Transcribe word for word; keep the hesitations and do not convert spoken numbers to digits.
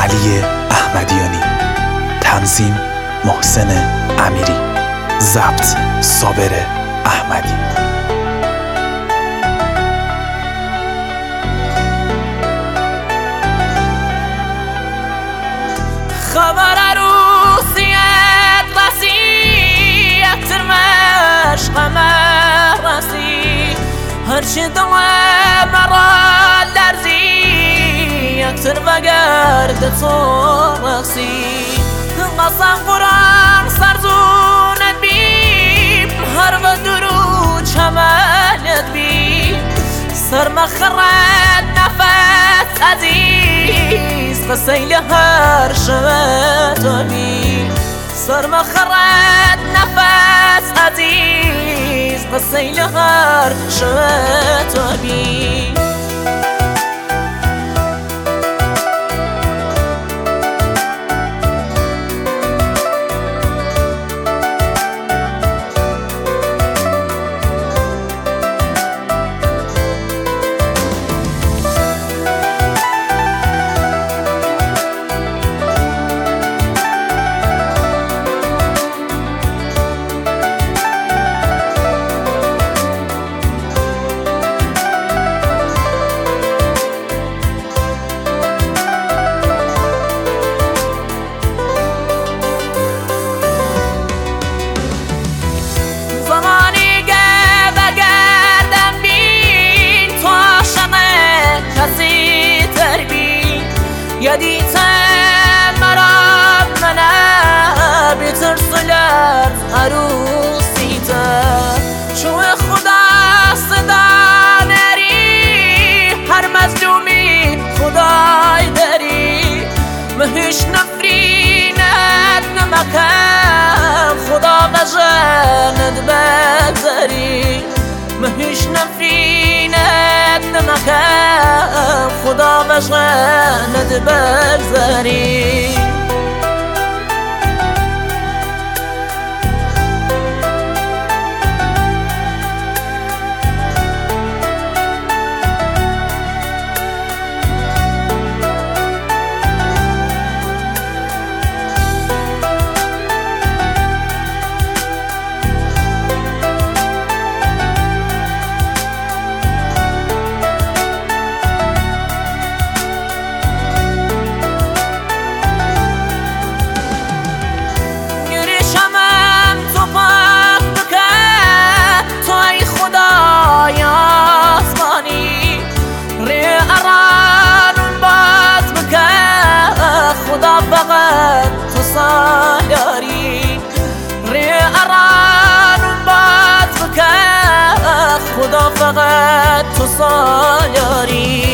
علی احمدیانی، تنظیم محسن امیری، ضبط صابر احمدی. خبر عروسیت رسی اکتر مشق مرسی، هرچی دل مرا لرزی اکتر بگرد تو رقصی. قسم قرآن سرزونت بیم هر و درو چمنت بیم، سر مخرد نفس عزیز بسیل هر شوت بیم، سر مخرد نفس عزیز بسیل هر شوت بیم. یادیتم مرا منه بیترسلر عروسیتم، چون خدا صدا نری هر مظلومی خدای داری، مهش نفرینت نمکم خدا بجنت بگذاری، مهش نفرینت نمکم خدا بجنت بگذاری. خدا فقط تو سالاری ری ارانم بات بکه، خدا فقط تو سالاری.